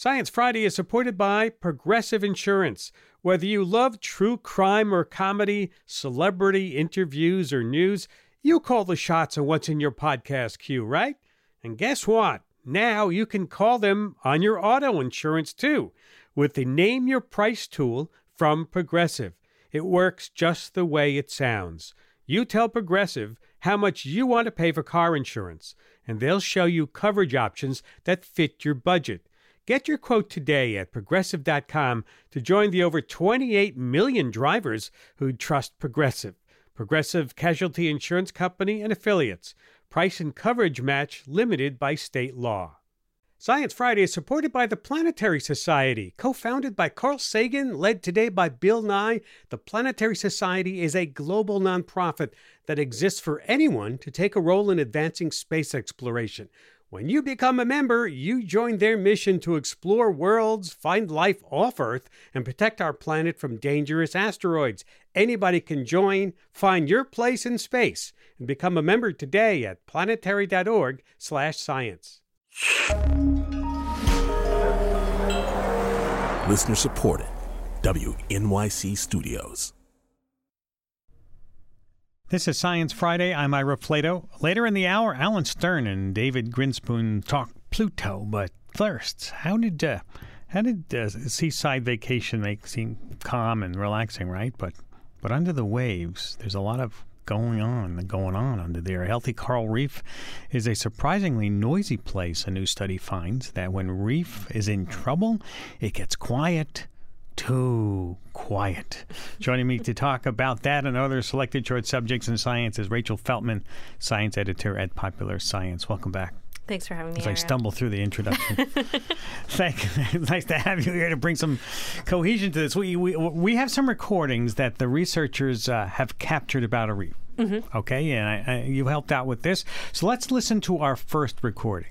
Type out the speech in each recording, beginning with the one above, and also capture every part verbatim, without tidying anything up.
Science Friday is supported by Progressive Insurance. Whether you love true crime or comedy, celebrity interviews or news, you call the shots on what's in your podcast queue, right? And guess what? Now you can call them on your auto insurance too with the Name Your Price tool from Progressive. It works just the way it sounds. You tell Progressive how much you want to pay for car insurance, and they'll show you coverage options that fit your budget. Get your quote today at Progressive dot com to join the over twenty-eight million drivers who trust Progressive. Progressive Casualty Insurance Company and Affiliates. Price and coverage match limited by state law. Science Friday is supported by the Planetary Society. Co-founded by Carl Sagan, led today by Bill Nye, the Planetary Society is a global nonprofit that exists for anyone to take a role in advancing space exploration. When you become a member, you join their mission to explore worlds, find life off Earth, and protect our planet from dangerous asteroids. Anybody can join. Find your place in space and become a member today at planetary dot org slash science. Listener supported. W N Y C Studios. This is Science Friday. I'm Ira Flato. Later in the hour, Alan Stern and David Grinspoon talk Pluto. But first, how did uh, how did uh, seaside vacation make seem calm and relaxing, right? But but under the waves, there's a lot of going on going on under there. A healthy coral reef is a surprisingly noisy place. A new study finds that when reef is in trouble, it gets quiet. Too quiet. Joining me to talk about that and other selected short subjects in science is Rachel Feltman, science editor at Popular Science. Welcome back. Thanks for having me. As I stumble through the introduction. Thank you. Nice to have you here to bring some cohesion to this. We we, we have some recordings that the researchers uh, have captured about a reef. Mm-hmm. Okay, and I, I, you helped out with this. So let's listen to our first recording.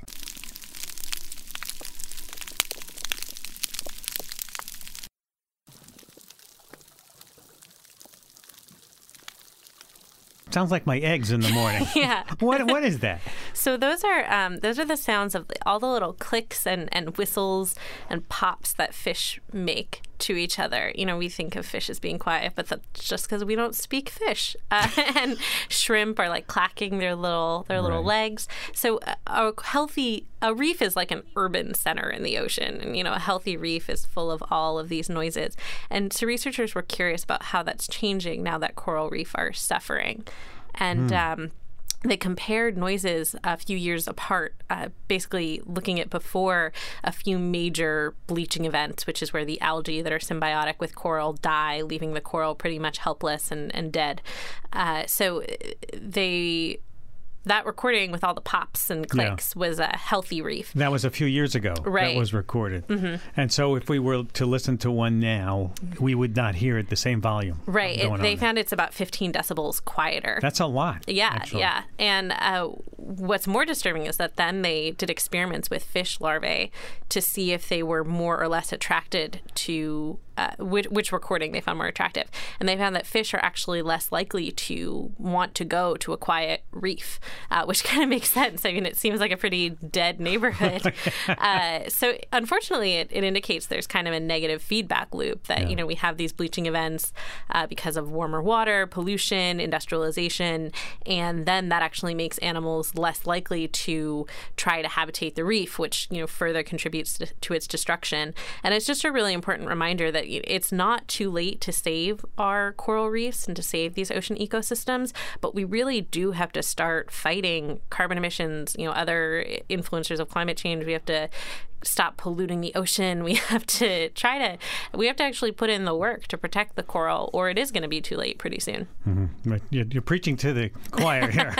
Sounds like my eggs in the morning. Yeah. What what is that? So those are um, those are the sounds of all the little clicks and, and whistles and pops that fish make to each other. You know, we think of fish as being quiet, but that's just because we don't speak fish. Uh, and shrimp are like clacking their little their little Right. legs. So a, a healthy a reef is like an urban center in the ocean, and you know, a healthy reef is full of all of these noises. And so researchers were curious about how that's changing now that coral reef are suffering, and. Mm. Um, They compared noises a few years apart, uh, basically looking at before a few major bleaching events, which is where the algae that are symbiotic with coral die, leaving the coral pretty much helpless and, and dead. Uh, so they... That recording with all the pops and clicks yeah. was a healthy reef. That was a few years ago. Right. That was recorded. Mm-hmm. And so if we were to listen to one now, we would not hear it the same volume. Right. It, they found it's about fifteen decibels quieter. That's a lot. Yeah, actually. yeah. And uh, what's more disturbing is that then they did experiments with fish larvae to see if they were more or less attracted to uh, which, which recording they found more attractive. And they found that fish are actually less likely to want to go to a quiet reef. Uh, which kind of makes sense. I mean, it seems like a pretty dead neighborhood. uh, so unfortunately, it, it indicates there's kind of a negative feedback loop that, yeah. you know, we have these bleaching events uh, because of warmer water, pollution, industrialization, and then that actually makes animals less likely to try to habitate the reef, which, you know, further contributes to, to its destruction. And it's just a really important reminder that it's not too late to save our coral reefs and to save these ocean ecosystems, but we really do have to start fighting carbon emissions, you know, other influencers of climate change. We have to stop polluting the ocean. We have to try to, we have to actually put in the work to protect the coral, or it is going to be too late pretty soon. Mm-hmm. You're, you're preaching to the choir here.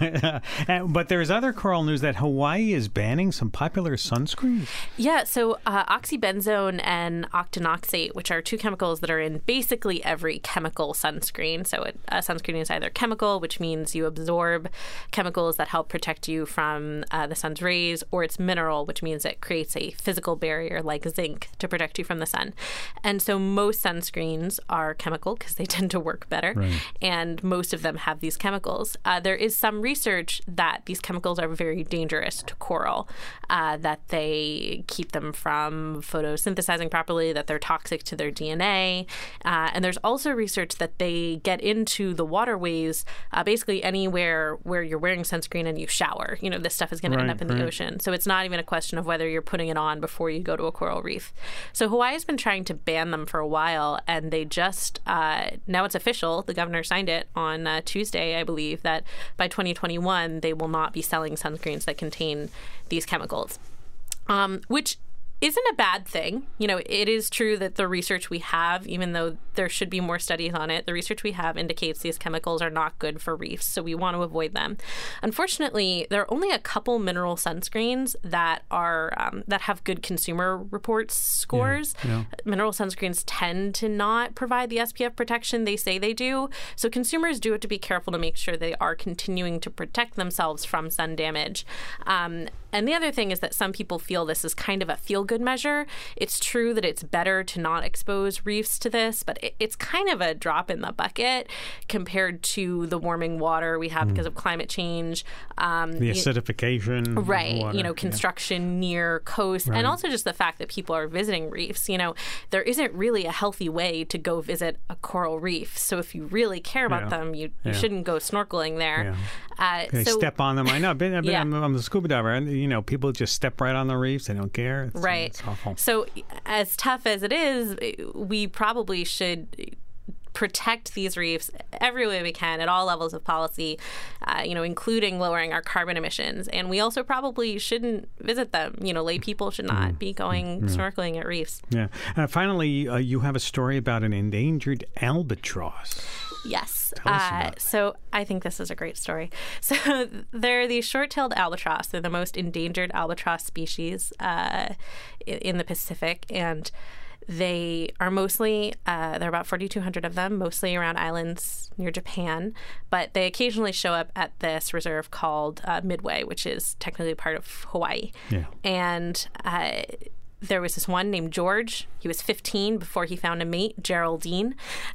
and, but there's other coral news that Hawaii is banning some popular sunscreens. Yeah, so uh, oxybenzone and octinoxate, which are two chemicals that are in basically every chemical sunscreen. So it, a sunscreen is either chemical, which means you absorb chemicals that help protect you from uh, the sun's rays, or it's mineral, which means it creates creates a physical barrier like zinc to protect you from the sun. And so most sunscreens are chemical because they tend to work better. Right. And most of them have these chemicals. Uh, there is some research that these chemicals are very dangerous to coral, uh, that they keep them from photosynthesizing properly, that they're toxic to their D N A. Uh, and there's also research that they get into the waterways, uh, basically anywhere where you're wearing sunscreen and you shower. You know, this stuff is going right, to end up in right. the ocean. So it's not even a question of whether you're putting it on before you go to a coral reef. So Hawaii has been trying to ban them for a while, and they just, uh, now it's official, the governor signed it on uh, Tuesday, I believe, that by twenty twenty-one, they will not be selling sunscreens that contain these chemicals, um, which isn't a bad thing. You know, it is true that the research we have, even though there should be more studies on it, the research we have indicates these chemicals are not good for reefs, so we want to avoid them. Unfortunately, there are only a couple mineral sunscreens that are um, that have good consumer reports scores. Yeah, yeah. Mineral sunscreens tend to not provide the S P F protection they say they do, so consumers do have to be careful to make sure they are continuing to protect themselves from sun damage. Um, and the other thing is that some people feel this is kind of a feel-good measure. It's true that it's better to not expose reefs to this, but it, it's kind of a drop in the bucket compared to the warming water we have mm. because of climate change. Um, the acidification. Right. Of the water. You know, construction yeah. near coast, right. and also just the fact that people are visiting reefs. You know, there isn't really a healthy way to go visit a coral reef. So if you really care about yeah. them, you, you yeah. shouldn't go snorkeling there. Yeah. Uh, they so, step on them. I know. I've been, I've been, yeah. I'm, I'm a scuba diver, and you know, people just step right on the reefs. They don't care. It's, right. It's awful. So as tough as it is, we probably should protect these reefs every way we can at all levels of policy, uh, you know, including lowering our carbon emissions. And we also probably shouldn't visit them. You know, lay people should not mm. be going mm. snorkeling at reefs. Yeah. Uh, finally, uh, you have a story about an endangered albatross. Yes. Uh, so I think this is a great story. So they're the short-tailed albatross. They're the most endangered albatross species uh, in the Pacific. And they are mostly, uh, there are about forty-two hundred of them, mostly around islands near Japan. But they occasionally show up at this reserve called uh, Midway, which is technically part of Hawaii. Yeah. And uh, there was this one named George. He was fifteen before he found a mate, Geraldine.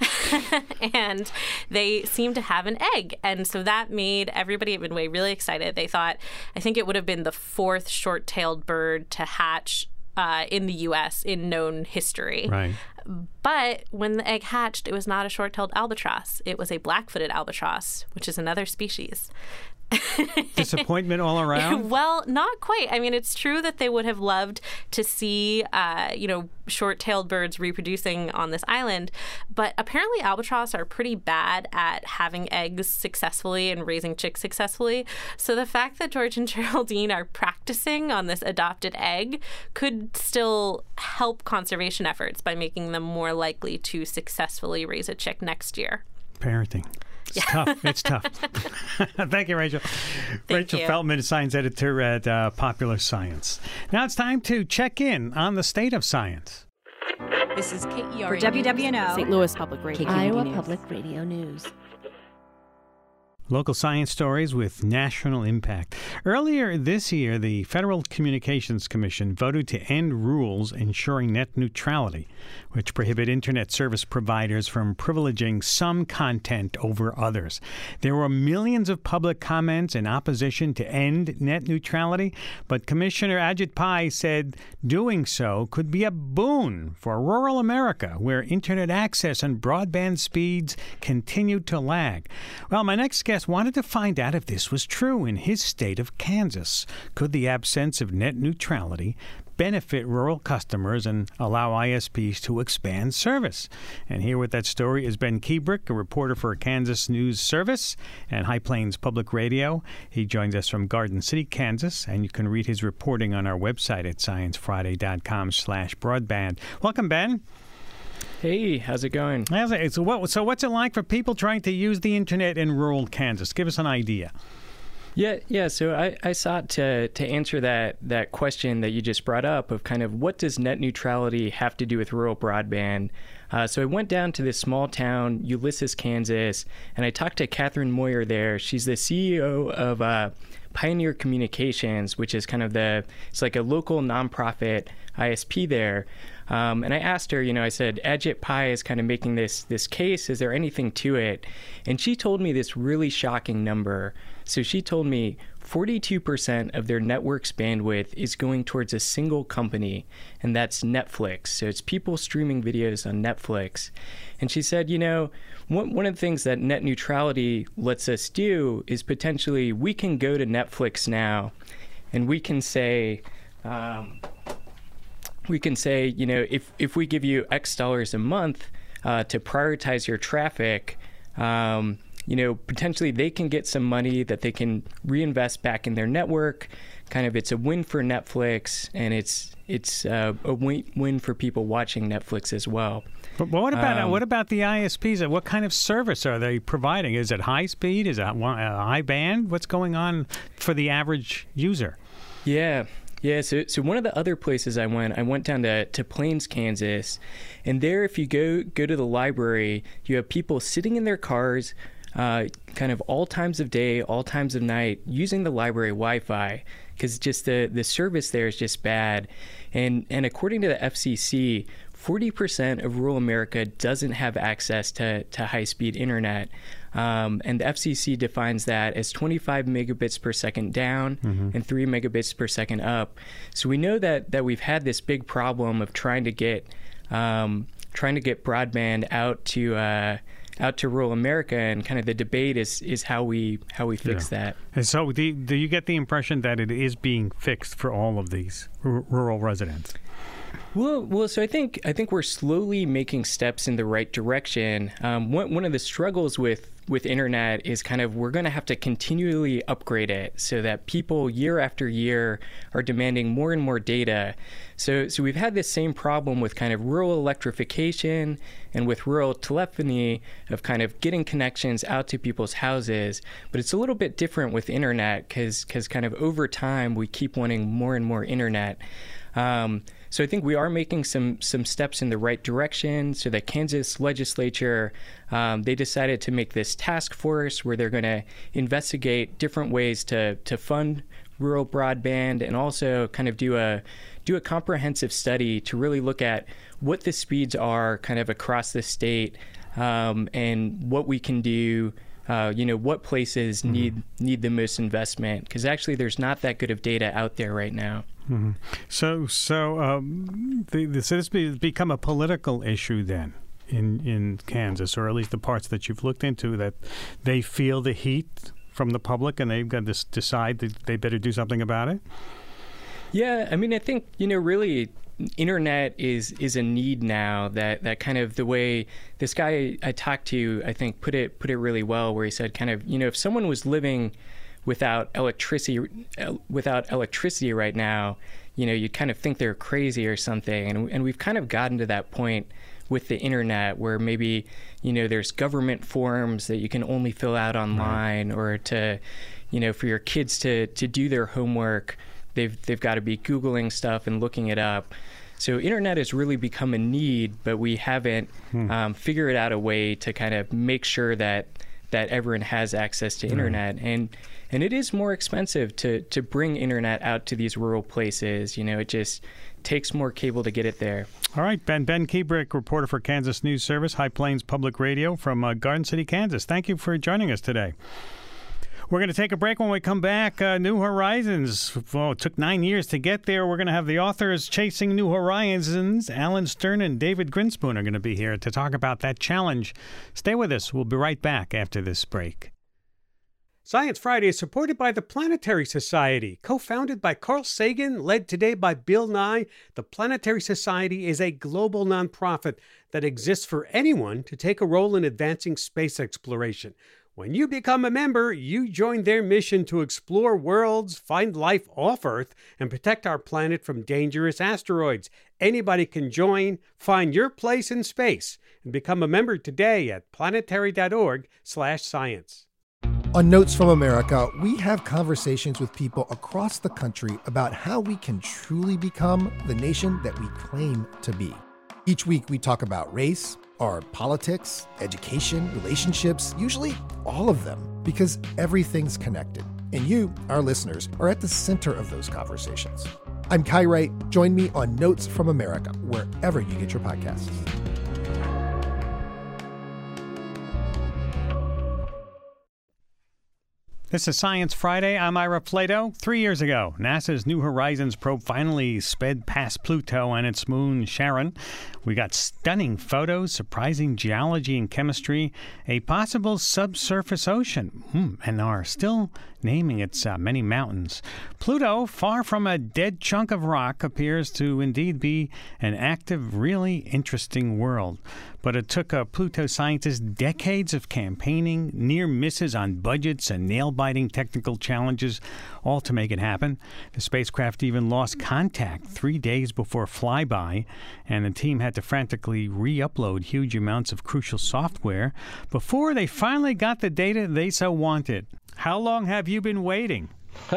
And they seemed to have an egg. And so that made everybody at Midway really excited. They thought, I think it would have been the fourth short-tailed bird to hatch uh, in the U S in known history. Right. But when the egg hatched, it was not a short-tailed albatross. It was a black-footed albatross, which is another species. Disappointment all around? Well, not quite. I mean, it's true that they would have loved to see, uh, you know, short-tailed birds reproducing on this island, but apparently albatross are pretty bad at having eggs successfully and raising chicks successfully. So the fact that George and Geraldine are practicing on this adopted egg could still help conservation efforts by making them more likely to successfully raise a chick next year. Parenting. It's yeah. tough. It's tough. Thank you, Rachel. Thank Rachel you. Feltman, science editor at uh, Popular Science. Now it's time to check in on the state of science. This is K E R for W W N O, Saint Louis Public Radio, Iowa News. Public Radio News. Local science stories with national impact. Earlier this year, the Federal Communications Commission voted to end rules ensuring net neutrality, which prohibit Internet service providers from privileging some content over others. There were millions of public comments in opposition to end net neutrality, but Commissioner Ajit Pai said doing so could be a boon for rural America, where Internet access and broadband speeds continue to lag. Well, my next guest wanted to find out if this was true in his state of Kansas. Could the absence of net neutrality benefit rural customers and allow I S Ps to expand service? And here with that story is Ben Keebrick, a reporter for Kansas News Service and High Plains Public Radio. He joins us from Garden City, Kansas, and you can read his reporting on our website at science friday dot com slash broadband. Welcome, Ben. Hey, how's it going? How's it? So, what, so what's it like for people trying to use the internet in rural Kansas? Give us an idea. Yeah, yeah. So I, I sought to to answer that that question that you just brought up of kind of what does net neutrality have to do with rural broadband? Uh, so I went down to this small town, Ulysses, Kansas, and I talked to Catherine Moyer there. She's the C E O of uh, Pioneer Communications, which is kind of the, it's like a local nonprofit I S P there. Um, and I asked her, you know, I said, Ajit Pai is kind of making this this case. Is there anything to it? And she told me this really shocking number. So she told me forty-two percent of their network's bandwidth is going towards a single company, and that's Netflix. So it's people streaming videos on Netflix. And she said, you know, one, one of the things that net neutrality lets us do is potentially we can go to Netflix now and we can say, um, we can say, you know, if, if we give you X dollars a month uh, to prioritize your traffic, um, you know, potentially they can get some money that they can reinvest back in their network. Kind of, it's a win for Netflix, and it's it's uh, a win, win for people watching Netflix as well. But what about Um, what about the I S Ps? What kind of service are they providing? Is it high speed? Is it one- uh, high band? What's going on for the average user? Yeah. Yeah, so so one of the other places I went, I went down to, to Plains, Kansas, and there if you go go to the library, you have people sitting in their cars, uh, kind of all times of day, all times of night, using the library Wi-Fi, because just the, the service there is just bad. And and according to the F C C, forty percent of rural America doesn't have access to, to high-speed internet. Um, and the F C C defines that as twenty-five megabits per second down mm-hmm. and three megabits per second up. So we know that that we've had this big problem of trying to get um, trying to get broadband out to uh, out to rural America, and kind of the debate is is how we how we fix yeah. that. And so, do, do you get the impression that it is being fixed for all of these r- rural residents? Well, well, so I think I think we're slowly making steps in the right direction. Um, one one of the struggles with with internet is kind of we're going to have to continually upgrade it so that people year after year are demanding more and more data. So so we've had this same problem with kind of rural electrification and with rural telephony of kind of getting connections out to people's houses. But it's a little bit different with internet because because kind of over time we keep wanting more and more internet. Um, so I think we are making some some steps in the right direction. So the Kansas legislature, um, they decided to make this task force where they're going to investigate different ways to to fund rural broadband, and also kind of do a do a comprehensive study to really look at what the speeds are kind of across the state, um, and what we can do. Uh, you know, what places mm-hmm. need need the most investment, because actually there's not that good of data out there right now. Mm-hmm. So, so um, the, the, so this has become a political issue then in in Kansas, or at least the parts that you've looked into, that they feel the heat from the public and they've got to decide that they better do something about it? Yeah, I mean, I think, you know, really internet is is a need now, that that kind of the way this guy I talked to, I think, put it put it really well, where he said kind of, you know, if someone was living without electricity without electricity right now, you know, you'd kind of think they're crazy or something. And and we've kind of gotten to that point with the internet where maybe, you know, there's government forms that you can only fill out online, right. or to, you know, for your kids to to do their homework, they've they've got to be Googling stuff and looking it up. So internet has really become a need, but we haven't hmm. um, figured out a way to kind of make sure that that everyone has access to internet. Mm. And and it is more expensive to to bring internet out to these rural places. You know, it just takes more cable to get it there. All right, Ben Ben Kebrick, reporter for Kansas News Service, High Plains Public Radio from uh, Garden City, Kansas. Thank you for joining us today. We're going to take a break. When we come back. Uh, New Horizons. Well, it took nine years to get there. We're going to have the authors chasing New Horizons. Alan Stern and David Grinspoon are going to be here to talk about that challenge. Stay with us. We'll be right back after this break. Science Friday is supported by the Planetary Society. Co-founded by Carl Sagan, led today by Bill Nye, the Planetary Society is a global nonprofit that exists for anyone to take a role in advancing space exploration. When you become a member, you join their mission to explore worlds, find life off Earth, and protect our planet from dangerous asteroids. Anybody can join. Find your place in space and become a member today at planetary.org slash science. On Notes from America, we have conversations with people across the country about how we can truly become the nation that we claim to be. Each week, we talk about race, our politics, education, relationships, usually all of them, because everything's connected. And you, our listeners, are at the center of those conversations. I'm Kai Wright. Join me on Notes from America, wherever you get your podcasts. This is Science Friday. I'm Ira Flato. Three years ago, NASA's New Horizons probe finally sped past Pluto and its moon Charon. We got stunning photos, surprising geology and chemistry, a possible subsurface ocean, hmm, and are still naming its uh, many mountains. Pluto, far from a dead chunk of rock, appears to indeed be an active, really interesting world. But it took uh, Pluto scientists decades of campaigning, near misses on budgets, and nail-biting technical challenges, all to make it happen. The spacecraft even lost contact three days before flyby, and the team had to frantically re-upload huge amounts of crucial software before they finally got the data they so wanted. How long have you been waiting?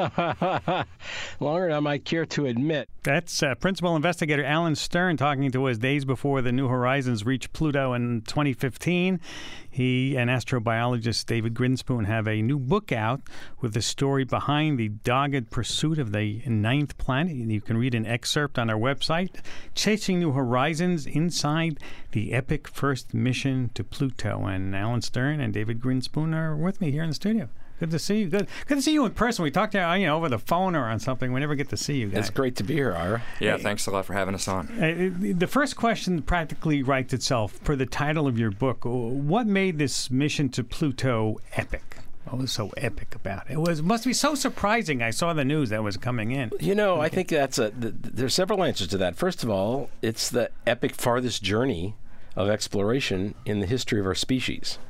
Longer than I might care to admit. That's uh, Principal Investigator Alan Stern talking to us days before the New Horizons reached Pluto in twenty fifteen. He and astrobiologist David Grinspoon have a new book out with the story behind the dogged pursuit of the ninth planet. You can read an excerpt on our website, Chasing New Horizons, Inside the Epic First Mission to Pluto. And Alan Stern and David Grinspoon are with me here in the studio. Good to see you. Good, good to see you in person. We talked to you know over the phone or on something. We never get to see you guys. It's great to be here, Ira. Yeah, thanks a lot for having us on. Uh, the first question practically writes itself for the title of your book. What made this mission to Pluto epic? What was so epic about it? It was must be so surprising. I saw the news that was coming in. You know, okay. I think that's a. Th- there's several answers to that. First of all, it's the epic farthest journey of exploration in the history of our species.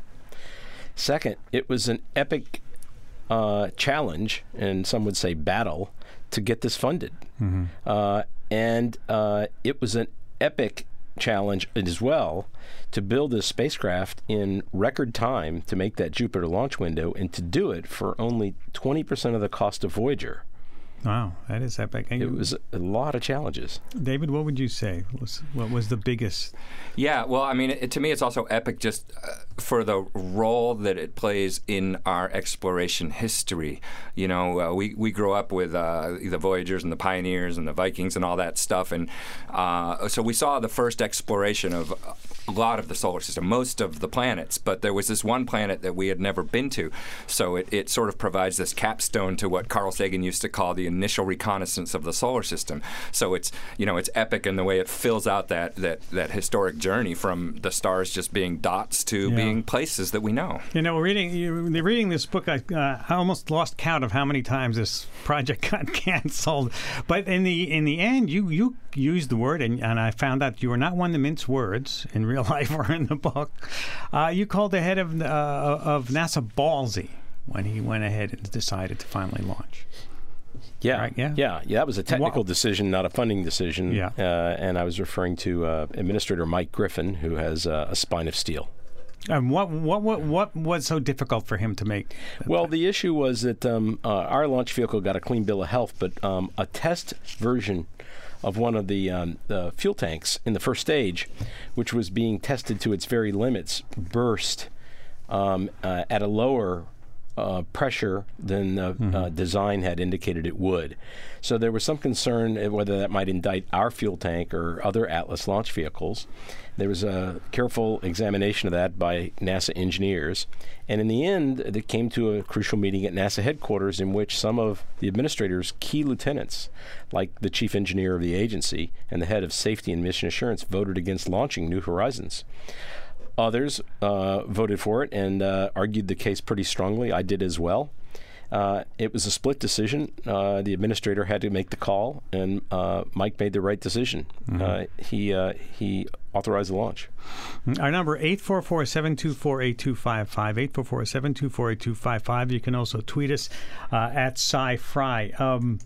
Second, it was an epic Uh, challenge, and some would say battle, to get this funded. Mm-hmm. Uh, and uh, it was an epic challenge as well to build this spacecraft in record time to make that Jupiter launch window, and to do it for only twenty percent of the cost of Voyager. Wow, that is epic. And it was a lot of challenges. David, what would you say? What was, what was the biggest? Yeah, well, I mean, it, to me, it's also epic just uh, for the role that it plays in our exploration history. You know, uh, we, we grew up with uh, the Voyagers and the Pioneers and the Vikings and all that stuff. And uh, so we saw the first exploration of a lot of the solar system, most of the planets. But there was this one planet that we had never been to. So it, it sort of provides this capstone to what Carl Sagan used to call the initial reconnaissance of the solar system. So it's, you know, it's epic in the way it fills out that that, that historic journey from the stars just being dots to yeah. being places that we know. You know, reading you, reading this book, I, uh, I almost lost count of how many times this project got canceled. But in the in the end, you you used the word, and, and I found out you were not one to mince words in real life or in the book. Uh, you called the head of uh, of NASA ballsy when he went ahead and decided to finally launch. Yeah, right, yeah, yeah, yeah. That was a technical wow. decision, not a funding decision. Yeah, uh, and I was referring to uh, Administrator Mike Griffin, who has uh, a spine of steel. And what what what what was so difficult for him to make? Well, the issue was that um, uh, our launch vehicle got a clean bill of health, but um, a test version of one of the, um, the fuel tanks in the first stage, which was being tested to its very limits, burst um, uh, at a lower Uh, pressure than the mm-hmm. uh, design had indicated it would. So there was some concern whether that might indict our fuel tank or other Atlas launch vehicles. There was a careful examination of that by NASA engineers. And in the end, it came to a crucial meeting at NASA headquarters in which some of the administrators' key lieutenants, like the chief engineer of the agency and the head of safety and mission assurance, voted against launching New Horizons. Others uh, voted for it and uh, argued the case pretty strongly. I did as well. Uh, it was a split decision. Uh, the administrator had to make the call, and uh, Mike made the right decision. Mm-hmm. Uh, he uh, he authorized the launch. Our number, eight four four, seven two four, eight two five five, eight four four, seven two four, eight two five five. You can also tweet us uh, at SciFri. Um,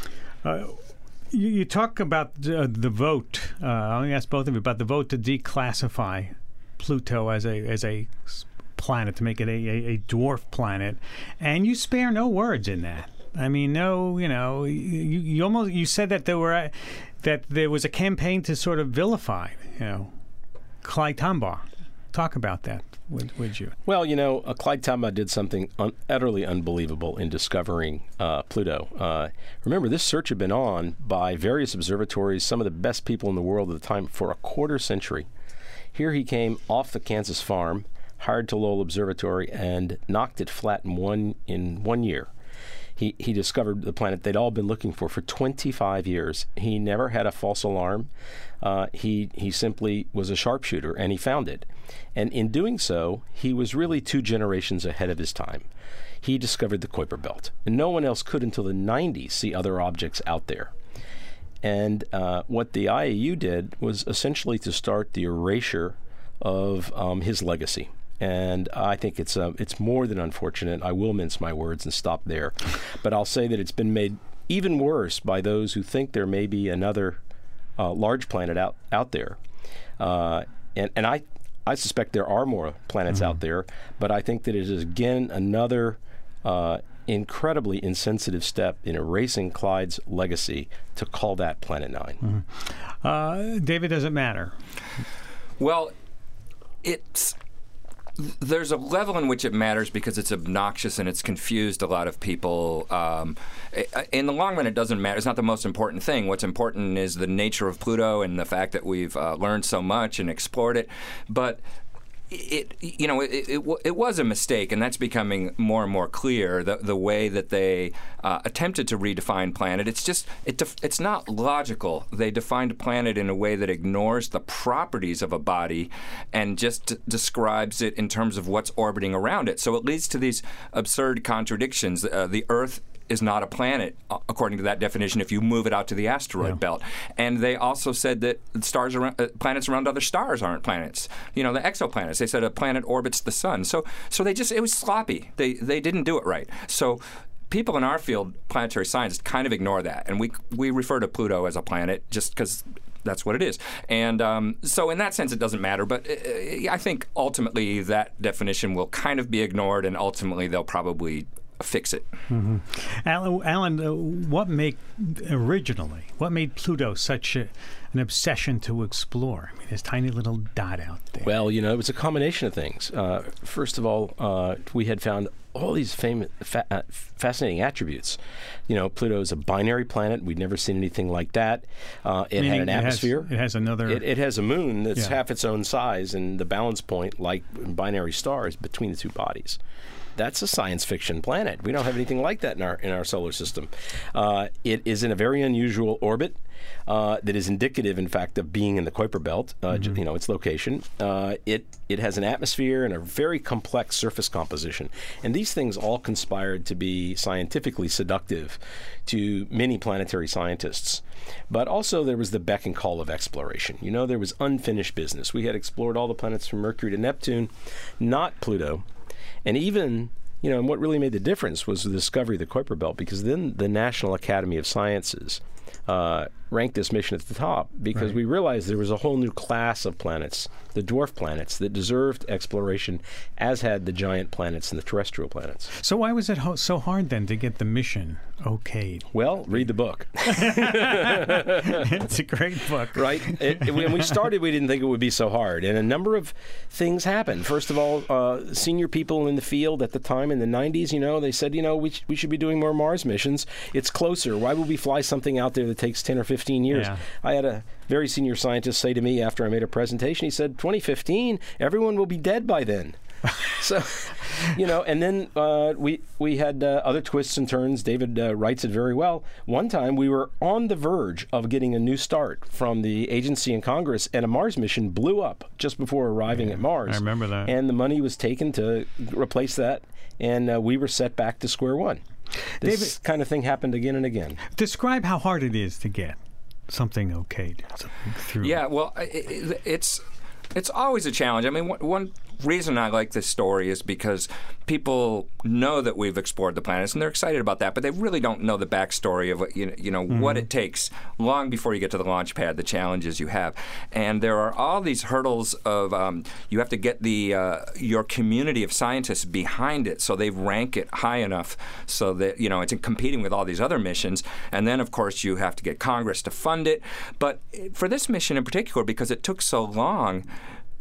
uh, you, you talk about uh, the vote. Uh, I'll only ask both of you about the vote to declassify Pluto as a as a planet, to make it a, a, a dwarf planet, and you spare no words in that. I mean, no, you know, you, you almost you said that there were that there was a campaign to sort of vilify, you know, Clyde Tombaugh. Talk about that, would, would you? Well, you know, uh, Clyde Tombaugh did something un- utterly unbelievable in discovering uh, Pluto. Uh, remember, this search had been on by various observatories, some of the best people in the world at the time, for a quarter century. Here he came off the Kansas farm, hired to Lowell Observatory, and knocked it flat in one in one year. He he discovered the planet they'd all been looking for for twenty-five years. He never had a false alarm. Uh, he he simply was a sharpshooter, and he found it. And in doing so, he was really two generations ahead of his time. He discovered the Kuiper Belt, and no one else could until the nineties see other objects out there. And uh, what the I A U did was essentially to start the erasure of um, his legacy. And I think it's uh, it's more than unfortunate. I will mince my words and stop there. But I'll say that it's been made even worse by those who think there may be another uh, large planet out, out there. Uh, and and I, I suspect there are more planets mm-hmm. out there, but I think that it is, again, another uh, incredibly insensitive step in erasing Clyde's legacy to call that Planet Nine. Mm-hmm. Uh, David, does it matter? Well, it's... There's a level in which it matters because it's obnoxious and it's confused a lot of people. Um, in the long run, it doesn't matter. It's not the most important thing. What's important is the nature of Pluto and the fact that we've uh, learned so much and explored it. But it, you know, it, it, it was a mistake, and that's becoming more and more clear. The the way that they uh, attempted to redefine planet, it's just it def- it's not logical. They defined a planet in a way that ignores the properties of a body and just d- describes it in terms of what's orbiting around it. So it leads to these absurd contradictions. Uh, the Earth is not a planet, according to that definition, if you move it out to the asteroid yeah. belt. And they also said that stars around, uh, planets around other stars aren't planets. You know, the exoplanets, they said a planet orbits the sun. So so they just, it was sloppy. They they didn't do it right. So people in our field, planetary science, kind of ignore that. And we we refer to Pluto as a planet just because that's what it is. And um, so in that sense, it doesn't matter. But uh, I think ultimately that definition will kind of be ignored, and ultimately they'll probably fix it. Mm-hmm. Alan, Alan uh, what made originally, what made Pluto such a, an obsession to explore? I mean, this tiny little dot out there. Well, you know, it was a combination of things. Uh, first of all, uh, we had found all these famous, fa- uh, fascinating attributes. You know, Pluto is a binary planet. We'd never seen anything like that. Uh, it Meaning had an atmosphere. It has, it has another... It, it has a moon that's yeah. half its own size, and the balance point, like in binary stars, between the two bodies. That's a science fiction planet. We don't have anything like that in our in our solar system. Uh, it is in a very unusual orbit uh, that is indicative, in fact, of being in the Kuiper Belt. Uh, mm-hmm. You know, its location. Uh, it it has an atmosphere and a very complex surface composition, and these things all conspired to be scientifically seductive to many planetary scientists. But also there was the beck and call of exploration. You know, there was unfinished business. We had explored all the planets from Mercury to Neptune, not Pluto. And even, you know, and what really made the difference was the discovery of the Kuiper Belt, because then the National Academy of Sciences uh, ranked this mission at the top, because right. we realized there was a whole new class of planets, the dwarf planets, that deserved exploration, as had the giant planets and the terrestrial planets. So why was it ho- so hard then to get the mission okayed? Well, read the book. It's a great book. Right? It, it, when we started, we didn't think it would be so hard. And a number of things happened. First of all, uh, senior people in the field at the time in the nineties, you know, they said, you know, we, sh- we should be doing more Mars missions. It's closer. Why would we fly something out there that takes ten or fifteen years? Yeah. I had a very senior scientist say to me after I made a presentation, he said, twenty fifteen, everyone will be dead by then. So, you know, and then uh, we we had uh, other twists and turns. David uh, writes it very well. One time we were on the verge of getting a new start from the agency in Congress, and a Mars mission blew up just before arriving yeah, at Mars. I remember that. And the money was taken to replace that, and uh, we were set back to square one. This David, kind of thing happened again and again. Describe how hard it is to get something okayed through. Yeah, well, it, it's it's always a challenge. I mean, one, one reason I like this story is because people know that we've explored the planets and they're excited about that, but they really don't know the backstory of what, you know, you know mm-hmm. what it takes long before you get to the launch pad, the challenges you have. And there are all these hurdles of um, you have to get the uh, your community of scientists behind it, so they rank it high enough so that, you know, it's competing with all these other missions. And then, of course, you have to get Congress to fund it. But for this mission in particular, because it took so long,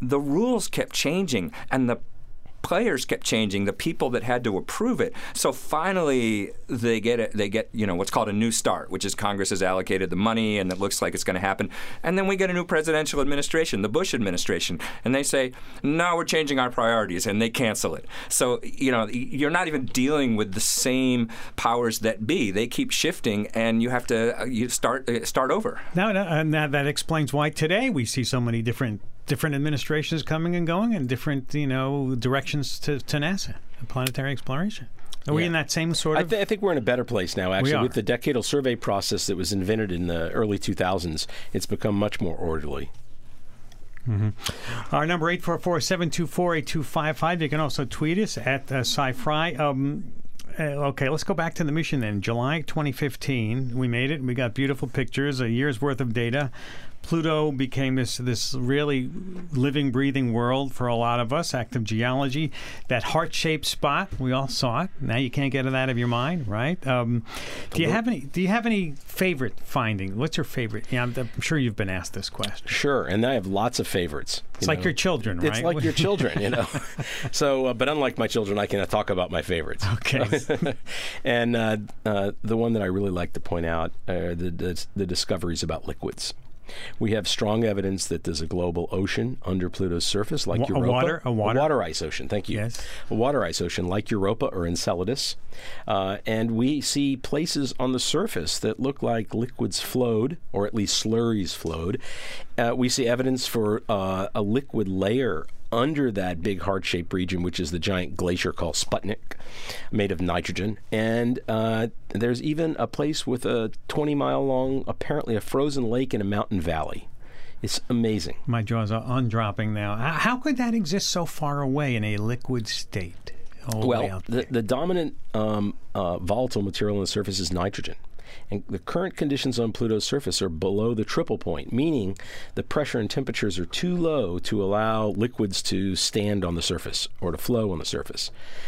the rules kept changing, and the players kept changing, the people that had to approve it. So finally, they get it, they get you know what's called a new start, which is Congress has allocated the money, and it looks like it's going to happen. And then we get a new presidential administration, the Bush administration, and they say, "No, we're changing our priorities," and they cancel it. So you know you're not even dealing with the same powers that be. They keep shifting, and you have to uh, you start uh, start over. Now, and that, that explains why today we see so many different. different administrations coming and going and different, you know, directions to, to NASA, planetary exploration. Are yeah. we in that same sort of... I, th- I think we're in a better place now, actually. With the decadal survey process that was invented in the early two thousands, it's become much more orderly. Mm-hmm. Our number, eight four four, seven two four, eight two five five. You can also tweet us at uh, SciFri. Um, uh, okay, let's go back to the mission then. July twenty fifteen, we made it. We got beautiful pictures, a year's worth of data. Pluto became this this really living, breathing world for a lot of us. Active geology, that heart-shaped spot, we all saw it. Now you can't get it out of your mind, right? Um, do you have any? Do you have any favorite finding? What's your favorite? Yeah, I'm, I'm sure you've been asked this question. Sure, and I have lots of favorites. It's like know. your children, right? It's like your children, you know. So, uh, but unlike my children, I cannot talk about my favorites. Okay. And uh, uh, the one that I really like to point out are the the, the discoveries about liquids. We have strong evidence that there's a global ocean under Pluto's surface, like a Europa. Water, a water, a water ice ocean. Thank you. Yes. A water ice ocean, like Europa or Enceladus, uh, and we see places on the surface that look like liquids flowed, or at least slurries flowed. Uh, we see evidence for uh, a liquid layer under that big heart-shaped region, which is the giant glacier called Sputnik, made of nitrogen. And uh, there's even a place with a twenty-mile-long, apparently a frozen lake in a mountain valley. It's amazing. My jaws are undropping now. How could that exist so far away in a liquid state? All well, the, the dominant um, uh, volatile material on the surface is nitrogen. And the current conditions on Pluto's surface are below the triple point, meaning the pressure and temperatures are too low to allow liquids to stand on the surface or to flow on the surface.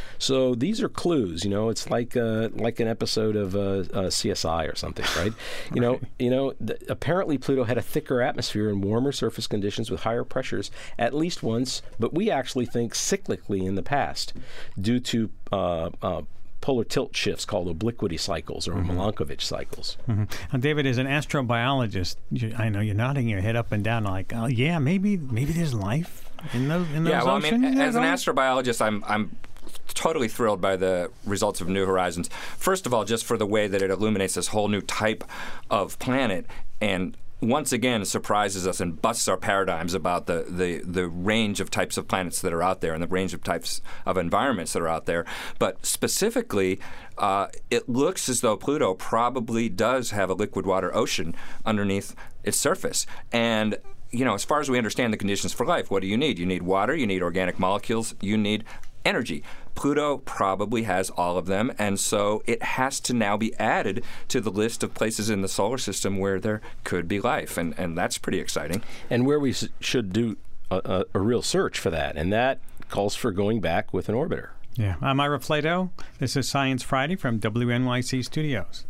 So these are clues, you know. It's like uh, like an episode of uh, uh, C S I or something, right? You know, you know. Th- apparently, Pluto had a thicker atmosphere and warmer surface conditions with higher pressures at least once, but we actually think cyclically in the past, due to uh, uh, polar tilt shifts called obliquity cycles or mm-hmm. Milankovitch cycles. Mm-hmm. Now, David, as an astrobiologist, you, I know you're nodding your head up and down like, oh, yeah, maybe maybe there's life in those in those yeah, well, oceans. I mean, as an all? astrobiologist, I'm I'm totally thrilled by the results of New Horizons. First of all, just for the way that it illuminates this whole new type of planet, and once again surprises us and busts our paradigms about the, the, the range of types of planets that are out there and the range of types of environments that are out there. But specifically, uh, it looks as though Pluto probably does have a liquid water ocean underneath its surface. And you know, as far as we understand the conditions for life, what do you need? You need water, you need organic molecules, you need energy. Pluto probably has all of them, and so it has to now be added to the list of places in the solar system where there could be life, and, and that's pretty exciting. And where we s- should do a, a, a real search for that, and that calls for going back with an orbiter. Yeah. I'm Ira Flato. This is Science Friday from W N Y C Studios.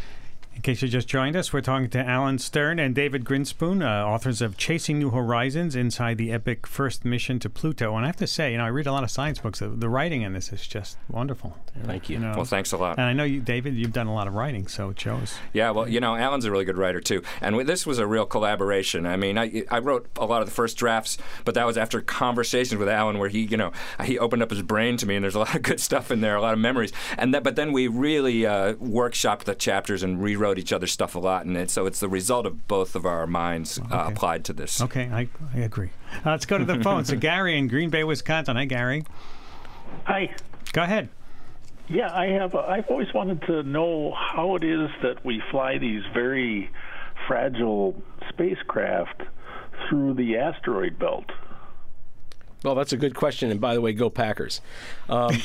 In case you just joined us, we're talking to Alan Stern and David Grinspoon, uh, authors of Chasing New Horizons Inside the Epic First Mission to Pluto. And I have to say, you know, I read a lot of science books. The, the writing in this is just wonderful. Thank you. you know. Well, thanks a lot. And I know you, David, you've done a lot of writing, so it shows. Yeah, well, you know, Alan's a really good writer, too. And we, this was a real collaboration. I mean, I, I wrote a lot of the first drafts, but that was after conversations with Alan where he, you know, he opened up his brain to me, and there's a lot of good stuff in there, a lot of memories. And that, But then we really uh, workshopped the chapters and rewrote each other's stuff a lot, and it, so it's the result of both of our minds uh, okay. applied to this. Okay, I, I agree. Uh, let's go to the phone. So Gary in Green Bay, Wisconsin. Hi, Gary. Hi. Go ahead. Yeah, I have. A, I've always wanted to know how it is that we fly these very fragile spacecraft through the asteroid belt. Well, that's a good question. And by the way, go Packers. Um,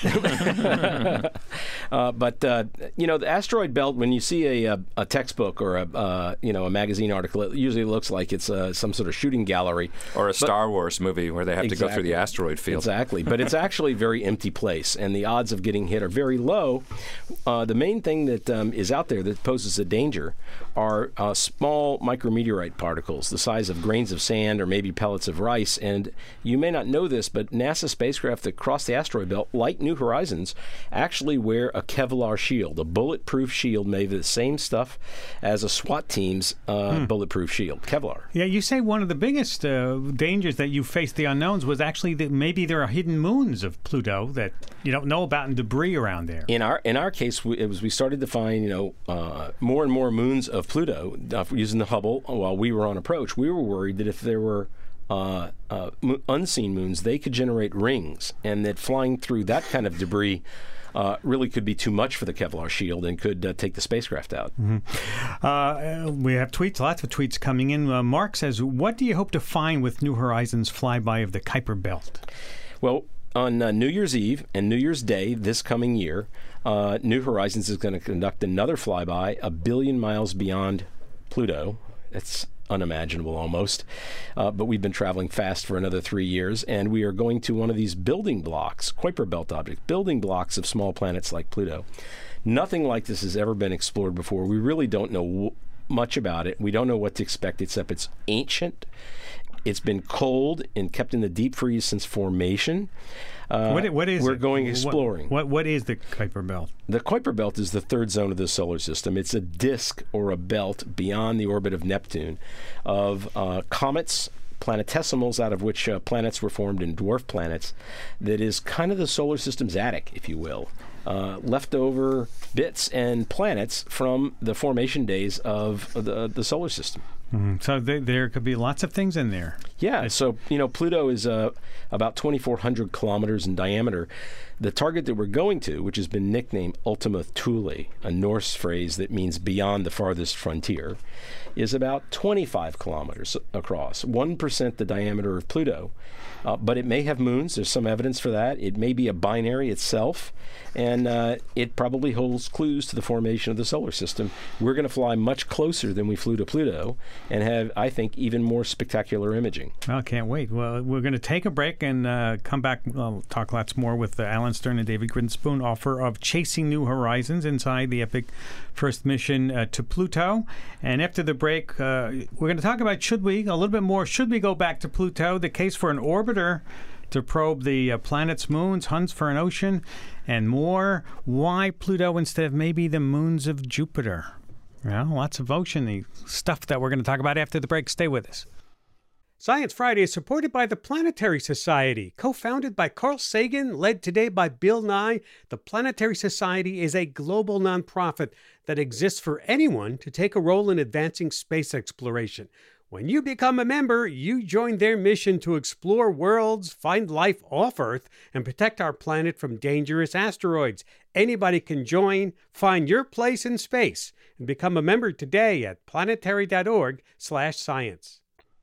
uh, but, uh, you know, the asteroid belt, when you see a, a, a textbook or, a uh, you know, a magazine article, it usually looks like it's uh, some sort of shooting gallery. Or a but, Star Wars movie where they have exactly, to go through the asteroid field. Exactly. But it's actually a very empty place, and the odds of getting hit are very low. Uh, the main thing that um, is out there that poses a danger are uh, small micrometeorite particles, the size of grains of sand or maybe pellets of rice. And you may not know this, but NASA spacecraft that cross the asteroid belt, like New Horizons, actually wear a Kevlar shield, a bulletproof shield made of the same stuff as a SWAT team's uh, hmm. bulletproof shield, Kevlar. Yeah, you say one of the biggest uh, dangers that you faced the unknowns was actually that maybe there are hidden moons of Pluto that you don't know about and debris around there. In our in our case, we, it was we started to find you know uh, more and more moons of Pluto uh, using the Hubble while we were on approach. We were worried that if there were Uh, uh, mo- unseen moons, they could generate rings, and that flying through that kind of debris uh, really could be too much for the Kevlar shield and could uh, take the spacecraft out. Mm-hmm. Uh, we have tweets, lots of tweets coming in. Uh, Mark says, what do you hope to find with New Horizons flyby of the Kuiper Belt? Well, on uh, New Year's Eve and New Year's Day this coming year, uh, New Horizons is going to conduct another flyby a billion miles beyond Pluto. It's unimaginable almost, uh, but we've been traveling fast for another three years, and we are going to one of these building blocks, Kuiper Belt objects, building blocks of small planets like Pluto. Nothing like this has ever been explored before. We really don't know w- much about it. We don't know what to expect, except it's ancient. It's been cold and kept in the deep freeze since formation. Uh, what, what is we're it? going exploring. What, what what is the Kuiper Belt? The Kuiper Belt is the third zone of the solar system. It's a disk or a belt beyond the orbit of Neptune of uh, comets, planetesimals, out of which uh, planets were formed in dwarf planets, that is kind of the solar system's attic, if you will. Uh, leftover bits and planets from the formation days of the the solar system. Mm-hmm. So th- there could be lots of things in there. Yeah, it's, so, you know, Pluto is uh, about twenty-four hundred kilometers in diameter. The target that we're going to, which has been nicknamed Ultima Thule, a Norse phrase that means beyond the farthest frontier, is about twenty-five kilometers across, one percent the diameter of Pluto. Uh, but it may have moons. There's some evidence for that. It may be a binary itself, and uh, it probably holds clues to the formation of the solar system. We're going to fly much closer than we flew to Pluto and have, I think, even more spectacular imaging. I can't wait. Well, we're going to take a break and uh, come back. We'll talk lots more with uh, Alan Stern and David Grinspoon, author of Chasing New Horizons Inside the Epic First Mission uh, to Pluto. And after the break, uh, we're going to talk about, should we, a little bit more, should we go back to Pluto, the case for an orbiter to probe the uh, planet's moons, hunts for an ocean, and more. Why Pluto instead of maybe the moons of Jupiter? Well, lots of oceany stuff that we're going to talk about after the break. Stay with us. Science Friday is supported by the Planetary Society. Co-founded by Carl Sagan, led today by Bill Nye, the Planetary Society is a global nonprofit that exists for anyone to take a role in advancing space exploration. When you become a member, you join their mission to explore worlds, find life off Earth, and protect our planet from dangerous asteroids. Anybody can join. Find your place in space and become a member today at planetary.org slash science.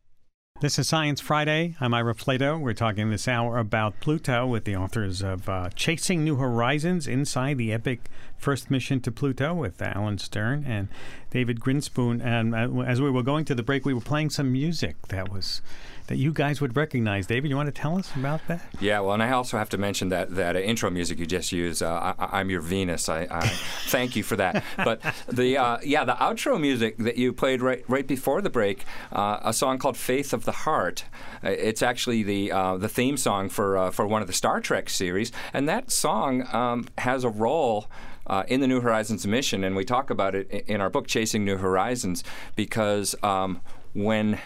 This is Science Friday. I'm Ira Flato. We're talking this hour about Pluto with the authors of uh, Chasing New Horizons Inside the Epic First Mission to Pluto with Alan Stern and David Grinspoon. And uh, as we were going to the break, we were playing some music that was that you guys would recognize. David, you want to tell us about that? Yeah, well, and I also have to mention that that uh, intro music you just used. Uh, I, I'm your Venus. I, I thank you for that. But the uh, yeah, the outro music that you played right right before the break, uh, a song called "Faith of the Heart." Uh, it's actually the uh, the theme song for uh, for one of the Star Trek series, and that song um, has a role Uh, in the New Horizons mission, and we talk about it in our book, Chasing New Horizons, because um, when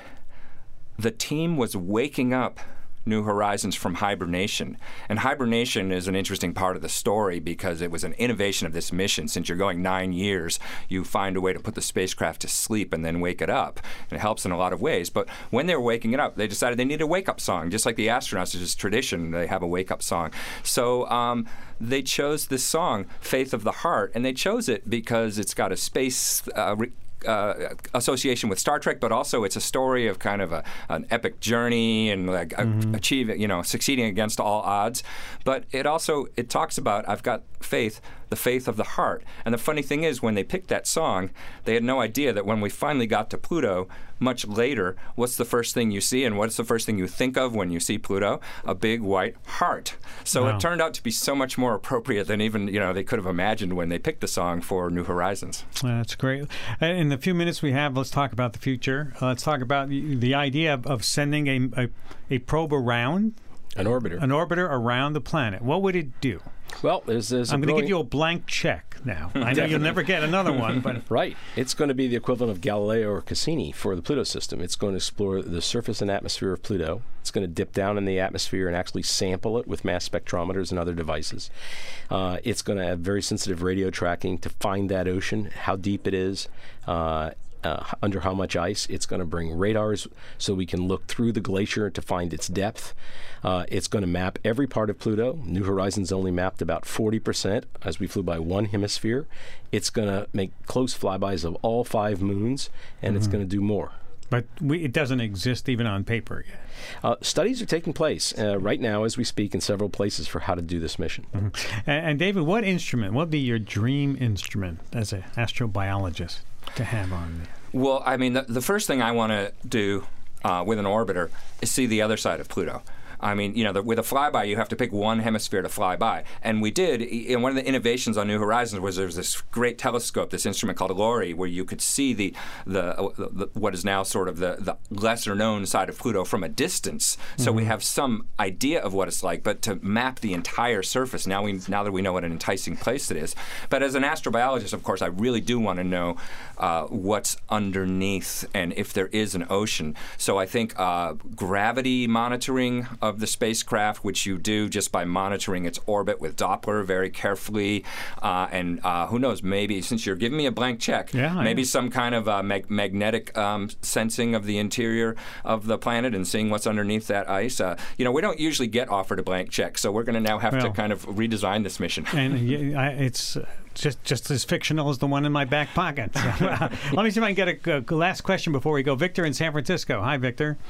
the team was waking up New Horizons from hibernation, and hibernation is an interesting part of the story because it was an innovation of this mission. Since you're going nine years, you find a way to put the spacecraft to sleep and then wake it up, and it helps in a lot of ways. But when they were waking it up, they decided they needed a wake-up song, just like the astronauts. It's just tradition, they have a wake-up song. So um, they chose this song, Faith of the Heart, and they chose it because it's got a space uh, re- uh, association with Star Trek, but also it's a story of kind of a, an epic journey and like mm-hmm. achieving, you know, succeeding against all odds. But it also it talks about I've got faith, the faith of the heart. And the funny thing is, when they picked that song, they had no idea that when we finally got to Pluto, much later, what's the first thing you see and what's the first thing you think of when you see Pluto? A big white heart. So wow. it turned out to be so much more appropriate than even, you know, they could have imagined when they picked the song for New Horizons. That's great. In the few minutes we have, let's talk about the future. Uh, let's talk about the, the idea of, of sending a, a, a probe around. An orbiter. An orbiter around the planet. What would it do? Well, there's, there's I'm going to give you a blank check now. I know you'll never get another one, but right. It's going to be the equivalent of Galileo or Cassini for the Pluto system. It's going to explore the surface and atmosphere of Pluto. It's going to dip down in the atmosphere and actually sample it with mass spectrometers and other devices. Uh, it's going to have very sensitive radio tracking to find that ocean, how deep it is, uh, Uh, under how much ice. It's going to bring radars so we can look through the glacier to find its depth. Uh, it's going to map every part of Pluto. New Horizons only mapped about forty percent as we flew by one hemisphere. It's going to make close flybys of all five moons, and mm-hmm. it's going to do more. But we, it doesn't exist even on paper yet. Uh, studies are taking place uh, right now as we speak in several places for how to do this mission. Mm-hmm. And, and David, what instrument, what would be your dream instrument as an astrobiologist to have on there? Well, I mean, the, the first thing I want to do uh, with an orbiter is see the other side of Pluto. I mean, you know, the, with a flyby, you have to pick one hemisphere to fly by. And we did. And one of the innovations on New Horizons was there was this great telescope, this instrument called LORRI, where you could see the, the, uh, the what is now sort of the, the lesser-known side of Pluto from a distance. So mm-hmm. we have some idea of what it's like, but to map the entire surface, now we now that we know what an enticing place it is. But as an astrobiologist, of course, I really do want to know uh, what's underneath and if there is an ocean. So I think uh, gravity monitoring of the spacecraft, which you do just by monitoring its orbit with Doppler very carefully, uh, and uh, who knows, maybe since you're giving me a blank check, yeah, maybe some kind of uh, mag- magnetic um, sensing of the interior of the planet and seeing what's underneath that ice. Uh, you know, we don't usually get offered a blank check, so we're going to now have well, to kind of redesign this mission. And yeah, I, it's uh, just just as fictional as the one in my back pocket. So, uh, let me see if I can get a, a last question before we go. Victor in San Francisco. Hi, Victor.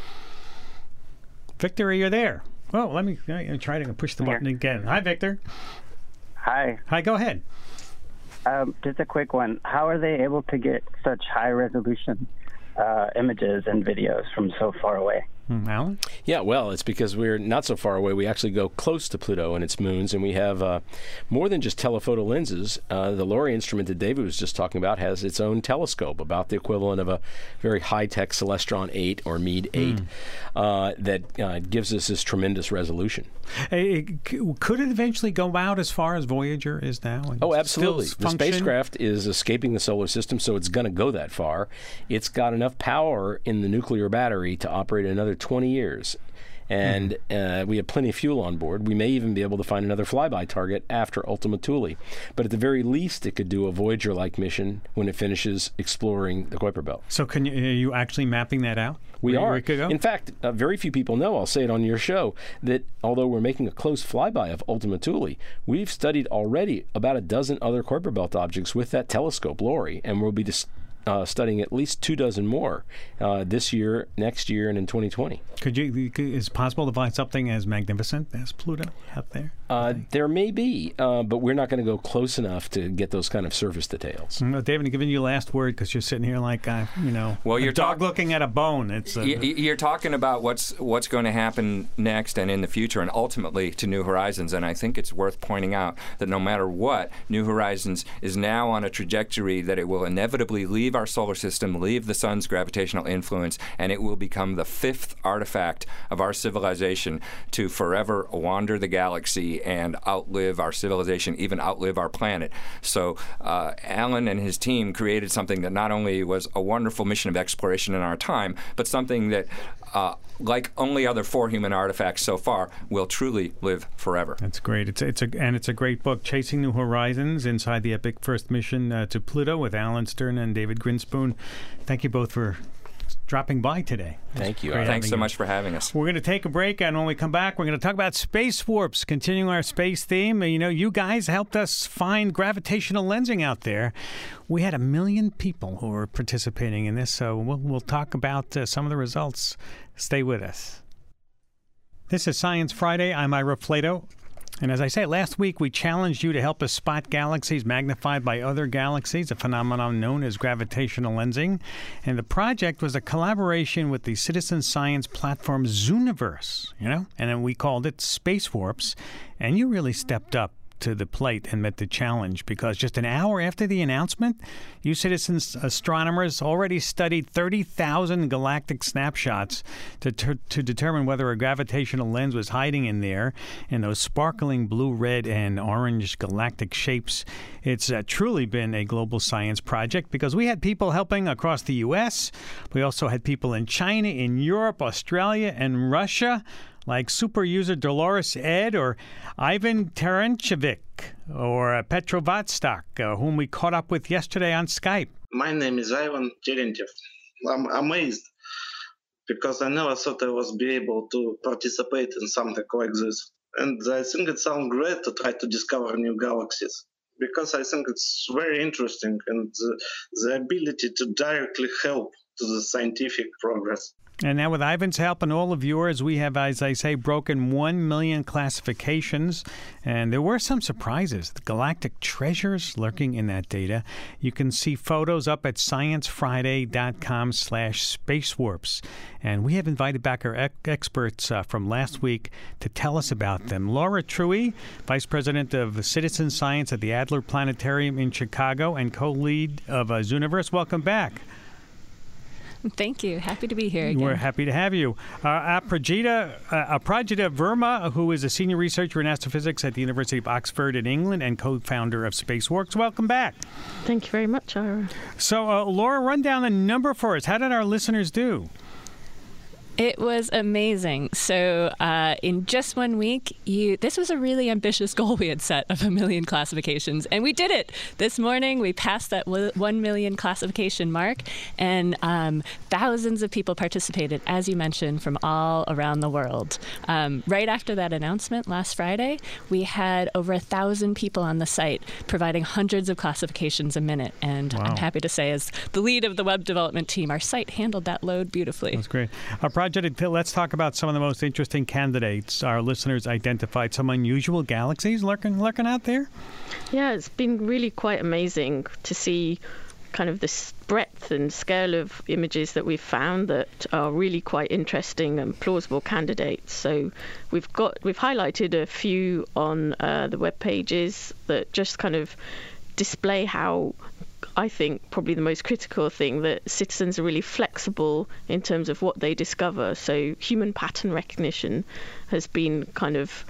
Victor, are you there? Oh, let me uh, try to push the button yeah. again. Hi, Victor. Hi. Hi, go ahead. Um, just a quick one. How are they able to get such high resolution uh, images and videos from so far away? Mm, Alan? Yeah, well, it's because we're not so far away. We actually go close to Pluto and its moons, and we have uh, more than just telephoto lenses. Uh, the LORRI instrument that David was just talking about has its own telescope, about the equivalent of a very high-tech Celestron eight or Meade eight, mm. uh, that uh, gives us this tremendous resolution. Hey, could it eventually go out as far as Voyager is now? Oh, absolutely. The spacecraft is escaping the solar system, so it's going to go that far. It's got enough power in the nuclear battery to operate another twenty years. And uh, we have plenty of fuel on board. We may even be able to find another flyby target after Ultima Thule. But at the very least, it could do a Voyager-like mission when it finishes exploring the Kuiper Belt. So can you, are you actually mapping that out? We are. In fact, uh, very few people know, I'll say it on your show, that although we're making a close flyby of Ultima Thule, we've studied already about a dozen other Kuiper Belt objects with that telescope, LORRI, and we'll be dis- Uh, studying at least two dozen more uh, this year, next year, and in twenty twenty. Could you? Is it possible to find something as magnificent as Pluto out there? Uh, there may be, uh, but we're not going to go close enough to get those kind of surface details. Mm, David, I'm giving you last word because you're sitting here like, uh, you know, well, a you're dog talk- looking at a bone. It's uh, y- you're talking about what's what's going to happen next and in the future, and ultimately to New Horizons. And I think it's worth pointing out that no matter what, New Horizons is now on a trajectory that it will inevitably leave our solar system, leave the sun's gravitational influence, and it will become the fifth artifact of our civilization to forever wander the galaxy and outlive our civilization, even outlive our planet. So uh, Alan and his team created something that not only was a wonderful mission of exploration in our time, but something that, uh, like only other four human artifacts so far, will truly live forever. That's great. It's it's a and it's a great book, Chasing New Horizons: Inside the Epic First Mission uh, to Pluto, with Alan Stern and David Grinspoon. Thank you both for dropping by today. Thank you. Great Thanks so having you. much for having us. We're going to take a break, and when we come back, we're going to talk about space warps, continuing our space theme. You know, you guys helped us find gravitational lensing out there. We had a million people who were participating in this, so we'll, we'll talk about uh, some of the results. Stay with us. This is Science Friday. I'm Ira Flato. And as I said, last week we challenged you to help us spot galaxies magnified by other galaxies, a phenomenon known as gravitational lensing. And the project was a collaboration with the citizen science platform Zooniverse, you know, and then we called it Space Warps. And you really stepped up to the plate and met the challenge, because just an hour after the announcement, you citizen astronomers already studied thirty thousand galactic snapshots to ter- to determine whether a gravitational lens was hiding in there in those sparkling blue, red, and orange galactic shapes. It's uh, truly been a global science project, because we had people helping across the U S. We also had people in China, in Europe, Australia, and Russia, like super user Dolores Ed or Ivan Terenchevich or uh, Petro Vodstock, uh, whom we caught up with yesterday on Skype. My name is Ivan Terentiev. I'm amazed because I never thought I was be able to participate in something like this. And I think it sounds great to try to discover new galaxies, because I think it's very interesting, and the, the ability to directly help to the scientific progress. And now with Ivan's help and all of yours, we have, as I say, broken one million classifications. And there were some surprises. The galactic treasures lurking in that data. You can see photos up at sciencefriday.com slash spacewarps. And we have invited back our ec- experts uh, from last week to tell us about them. Laura Truey, Vice President of Citizen Science at the Adler Planetarium in Chicago and co-lead of uh, Zooniverse. Welcome back. Thank you. Happy to be here again. We're happy to have you. Uh, Aprajita, uh, Aprajita Verma, who is a senior researcher in astrophysics at the University of Oxford in England and co-founder of SpaceWorks. Welcome back. Thank you very much, Ira. So, uh, Laura, run down the number for us. How did our listeners do? It was amazing. So uh, in just one week, you this was a really ambitious goal we had set of a million classifications, and we did it. This morning, we passed that one million classification mark, and um, thousands of people participated, as you mentioned, from all around the world. Um, right after that announcement last Friday, we had over a thousand people on the site providing hundreds of classifications a minute, and wow. I'm happy to say, as the lead of the web development team, our site handled that load beautifully. That's great. Our project, let's talk about some of the most interesting candidates. Our listeners identified some unusual galaxies lurking, lurking out there. Yeah, it's been really quite amazing to see kind of this breadth and scale of images that we've found that are really quite interesting and plausible candidates. So we've got we've highlighted a few on uh, the web pages that just kind of display how, I think, probably the most critical thing, that citizens are really flexible in terms of what they discover. So human pattern recognition has been kind of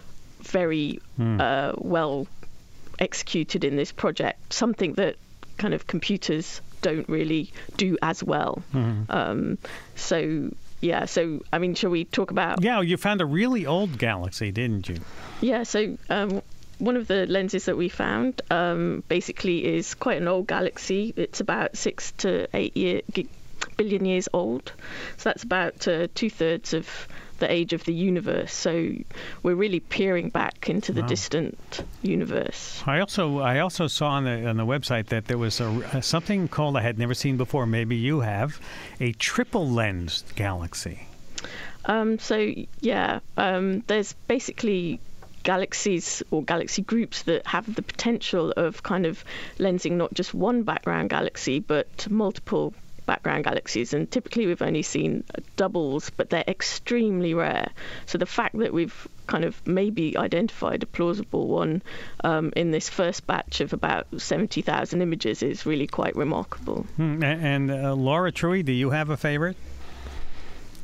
very mm. uh, well executed in this project, something that kind of computers don't really do as well. Mm. Um, so, yeah, so, I mean, shall we talk about... Yeah, you found a really old galaxy, didn't you? Yeah, so... Um, one of the lenses that we found um, basically is quite an old galaxy. It's about six to eight year, billion years old. So that's about uh, two-thirds of the age of the universe. So we're really peering back into the wow. distant universe. I also I also saw on the on the website that there was a, a, something called, I had never seen before, maybe you have, a triple-lensed galaxy. Um, so, yeah, um, there's basically... galaxies or galaxy groups that have the potential of kind of lensing not just one background galaxy but multiple background galaxies, and typically we've only seen doubles, but they're extremely rare. So the fact that we've kind of maybe identified a plausible one um, in this first batch of about seventy thousand images is really quite remarkable. Hmm. And uh, Laura Truey, do you have a favorite?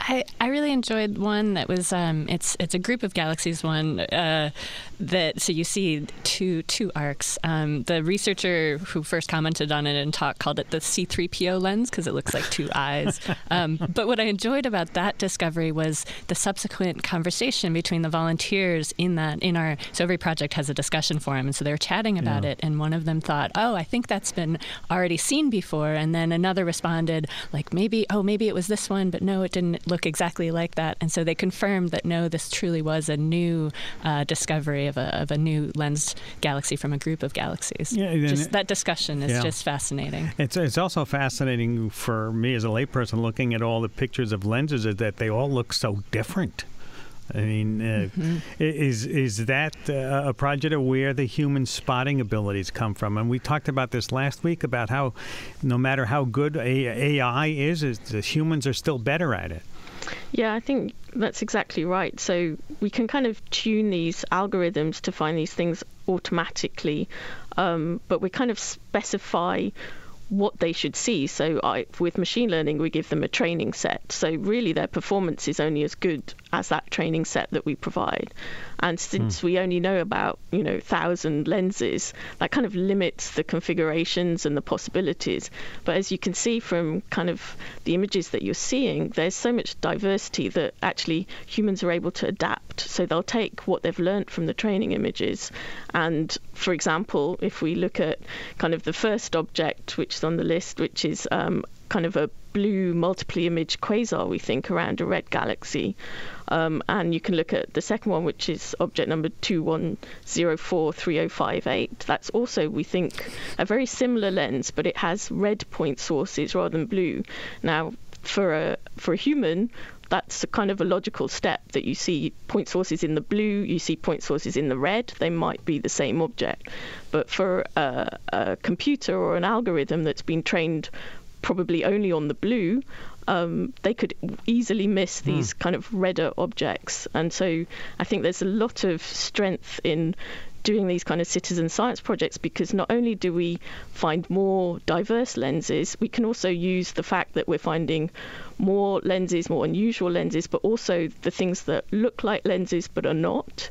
I, I really enjoyed one that was um, it's it's a group of galaxies one uh, that so you see two two arcs. Um, the researcher who first commented on it in talk called it the C three P O lens because it looks like two eyes. Um, but what I enjoyed about that discovery was the subsequent conversation between the volunteers in that in our so every project has a discussion forum, and so they were chatting about Yeah. it, and one of them thought, oh, I think that's been already seen before, and then another responded like maybe oh maybe it was this one, but no, it didn't look exactly like that. And so they confirmed that no, this truly was a new uh, discovery of a, of a new lensed galaxy from a group of galaxies. Yeah, and just it- that discussion is Yeah. just fascinating. It's it's also fascinating for me as a layperson looking at all the pictures of lenses is that they all look so different. I mean, uh, Mhm. i- is is that uh, a project of where the human spotting abilities come from? And we talked about this last week about how no matter how good A I is, is the humans are still better at it. Yeah, I think that's exactly right. So we can kind of tune these algorithms to find these things automatically, um, but we kind of specify what they should see. So I, with machine learning, we give them a training set. So really their performance is only as good as that training set that we provide. And since we only know about, you know, thousand lenses, that kind of limits the configurations and the possibilities. But as you can see from kind of the images that you're seeing, there's so much diversity that actually humans are able to adapt. So they'll take what they've learnt from the training images. And for example, if we look at kind of the first object, which is on the list, which is um, kind of a blue multiply image quasar, we think, around a red galaxy. Um, and you can look at the second one, which is object number two one zero four three zero five eight. That's also, we think, a very similar lens, but it has red point sources rather than blue. Now, for a for a human, that's a kind of a logical step that you see point sources in the blue, you see point sources in the red, they might be the same object. But for a, a computer or an algorithm that's been trained probably only on the blue, um, they could easily miss these mm. kind of redder objects. And so I think there's a lot of strength in doing these kind of citizen science projects, because not only do we find more diverse lenses, we can also use the fact that we're finding more lenses, more unusual lenses, but also the things that look like lenses but are not,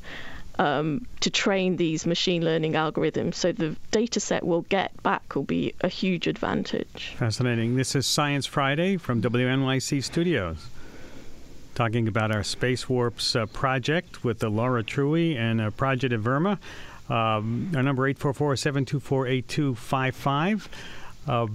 um, to train these machine learning algorithms. So the data set we'll get back will be a huge advantage. Fascinating. This is Science Friday from W N Y C Studios, talking about our Space Warps uh, project with uh, Laura Truey and uh, Project Verma. Um, our number eight four four, seven two four, eight two five five. Uh,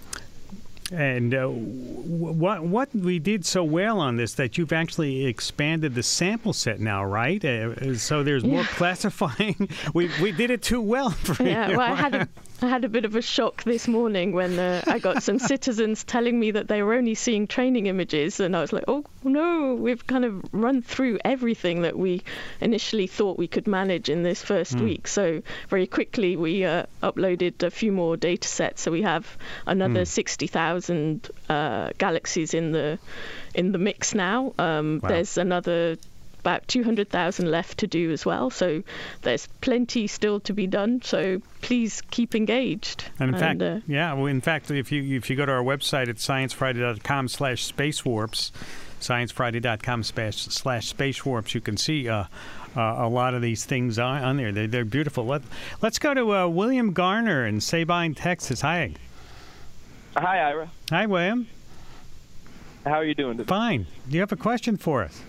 and uh, w- what what we did so well on this that you've actually expanded the sample set now, right? Uh, so there's more Yeah. classifying. we we did it too well for Yeah, you. well, I had a, I had a bit of a shock this morning when uh, I got some citizens telling me that they were only seeing training images, and I was like, oh no, we've kind of run through everything that we initially thought we could manage in this first Mm. week. So very quickly we uh, uploaded a few more data sets, so we have another Mm. sixty thousand uh, galaxies in the in the mix now. Um, Wow. There's another about two hundred thousand left to do as well, so there's plenty still to be done, so please keep engaged. And in fact, uh, yeah, well, in fact, if you if you go to our website at science friday dot com slash space warps, science friday dot com slash slash space warps, you can see uh, uh, a lot of these things on, on there. They're, they're beautiful. Let, let's go to uh, William Garner in Sabine, Texas. Hi. Hi, Ira. Hi, William. How are you doing today? Fine. Do you have a question for us?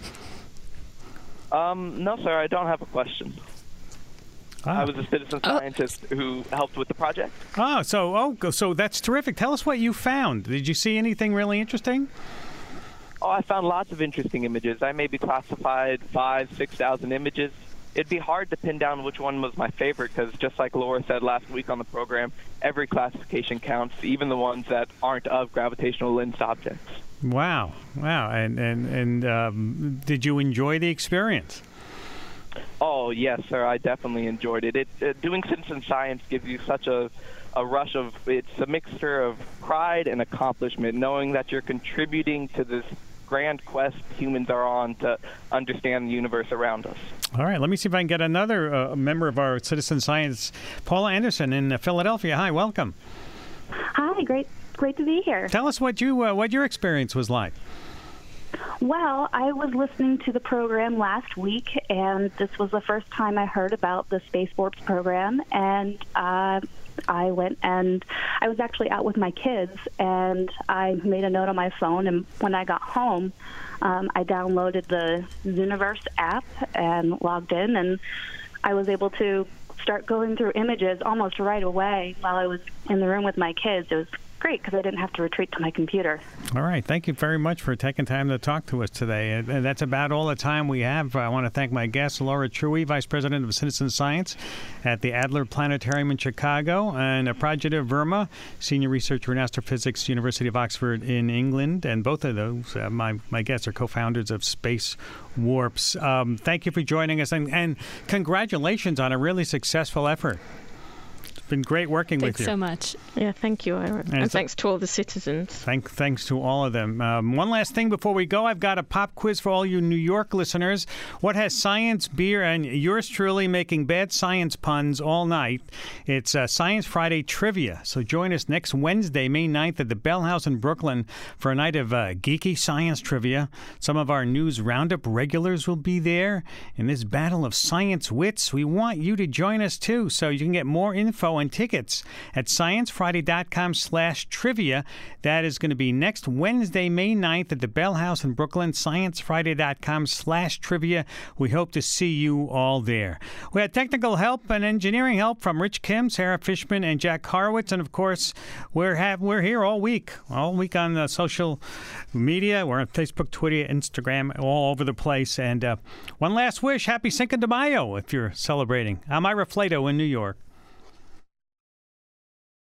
Um, no, sir, I don't have a question. Ah. I was a citizen scientist who helped with the project. Oh, so oh, go- so that's terrific. Tell us what you found. Did you see anything really interesting? Oh, I found lots of interesting images. I maybe classified five, six thousand images. It'd be hard to pin down which one was my favorite because, just like Laura said last week on the program, every classification counts, even the ones that aren't of gravitational lensed objects. Wow, wow. And and and um, did you enjoy the experience? Oh, yes, sir. I definitely enjoyed it. It uh, doing citizen science gives you such a, a rush of, it's a mixture of pride and accomplishment, knowing that you're contributing to this grand quest humans are on to understand the universe around us. All right, let me see if I can get another uh, member of our citizen science, Paula Anderson in uh, Philadelphia. Hi, welcome. Hi, great, great to be here. Tell us what you uh, what your experience was like. Well, I was listening to the program last week, and this was the first time I heard about the Space Orbs program, and uh, I went and I was actually out with my kids, and I made a note on my phone, and when I got home, um, I downloaded the Zooniverse app and logged in, and I was able to start going through images almost right away while I was in the room with my kids. It was great because I didn't have to retreat to my computer. All right. Thank you very much for taking time to talk to us today. And that's about all the time we have. I want to thank my guest, Laura Truey, Vice President of Citizen Science at the Adler Planetarium in Chicago, and Aprajita Verma, Senior Researcher in Astrophysics, University of Oxford in England. And both of those, uh, my, my guests, are co-founders of Space Warps. Um, thank you for joining us, and, and congratulations on a really successful effort. Been great working thanks with you. Thanks so much. Yeah, thank you, Ira. And, and thanks to all the citizens. Thank, thanks to all of them. Um, one last thing before we go. I've got a pop quiz for all you New York listeners. What has science, beer, and yours truly making bad science puns all night? It's uh, Science Friday Trivia. So join us next Wednesday, May ninth, at the Bell House in Brooklyn for a night of uh, geeky science trivia. Some of our News Roundup regulars will be there. In this battle of science wits, we want you to join us too, so you can get more info and tickets at sciencefriday.com slash trivia. That is going to be next Wednesday, May ninth at the Bell House in Brooklyn, sciencefriday.com slash trivia. We hope to see you all there. We had technical help and engineering help from Rich Kim, Sarah Fishman, and Jack Horowitz. And, of course, we're have, we're here all week, all week on the social media. We're on Facebook, Twitter, Instagram, all over the place. And uh, one last wish, happy Cinco de Mayo if you're celebrating. I'm Ira Flato in New York.